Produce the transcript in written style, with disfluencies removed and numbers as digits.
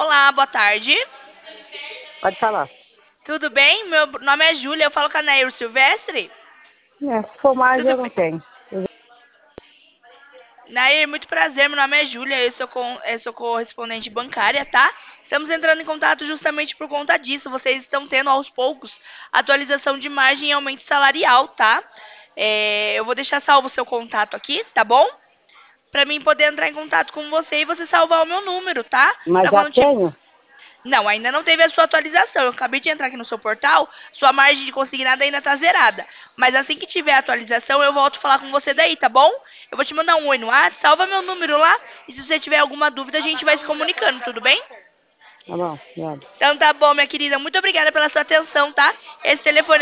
Olá, boa tarde. Pode falar. Tudo bem? Meu nome é Júlia, eu falo com a Nair Silvestre. Se for mais, Tudo eu não bem? tenho. Nair, muito prazer, meu nome é Júlia, eu sou correspondente bancária, tá? Estamos entrando em contato justamente por conta disso. Vocês estão tendo aos poucos atualização de margem e aumento salarial, tá? Eu vou deixar salvo o seu contato aqui, tá bom? Pra mim poder entrar em contato com você e você salvar o meu número, tá? Mas Pra já quando tiver. tenho? Não, ainda não teve a sua atualização. Eu acabei de entrar aqui no seu portal, sua margem de consignado ainda tá zerada. Mas assim que tiver a atualização, eu volto a falar com você daí, tá bom? Eu vou te mandar um oi no ar, salva meu número lá. E se você tiver alguma dúvida, a gente vai se comunicando, tudo bem? Tá bom, obrigada. Então tá bom, minha querida. Muito obrigada pela sua atenção, tá? Esse telefone